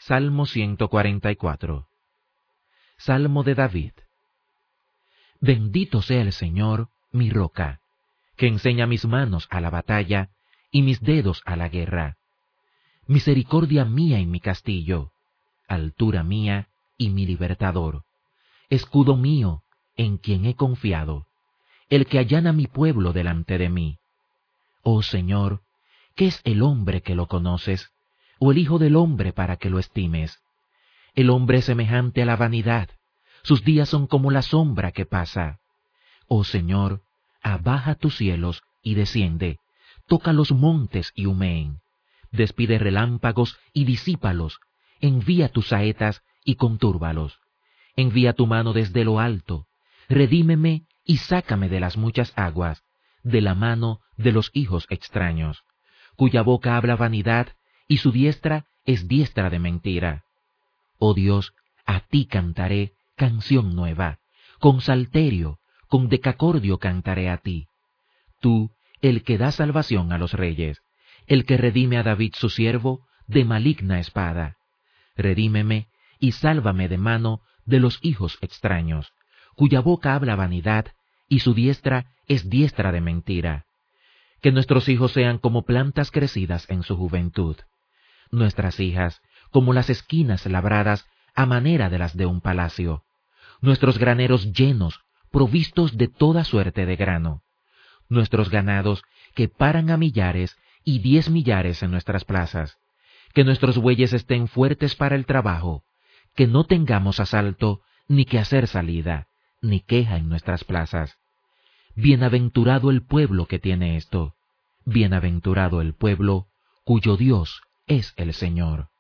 Salmo 144. Salmo de David. Bendito sea el Señor, mi roca, que enseña mis manos a la batalla y mis dedos a la guerra. Misericordia mía y mi castillo, altura mía y mi libertador, escudo mío en quien he confiado, el que allana mi pueblo delante de mí. Oh Señor, ¿qué es el hombre que lo conoces, o el hijo del hombre para que lo estimes? El hombre es semejante a la vanidad, sus días son como la sombra que pasa. Oh Señor, abaja tus cielos y desciende, toca los montes y humeen. Despide relámpagos y disípalos, envía tus saetas y contúrbalos. Envía tu mano desde lo alto, redímeme y sácame de las muchas aguas, de la mano de los hijos extraños, cuya boca habla vanidad y su diestra es diestra de mentira. Oh Dios, a ti cantaré canción nueva, con salterio, con decacordio cantaré a ti. Tú, el que da salvación a los reyes, el que redime a David su siervo de maligna espada. Redímeme y sálvame de mano de los hijos extraños, cuya boca habla vanidad y su diestra es diestra de mentira. Que nuestros hijos sean como plantas crecidas en su juventud, nuestras hijas como las esquinas labradas a manera de las de un palacio, nuestros graneros llenos, provistos de toda suerte de grano, nuestros ganados que paran a millares y 10 millares en nuestras plazas, que nuestros bueyes estén fuertes para el trabajo, que no tengamos asalto, ni que hacer salida, ni queja en nuestras plazas. Bienaventurado el pueblo que tiene esto, bienaventurado el pueblo cuyo Dios es el Señor.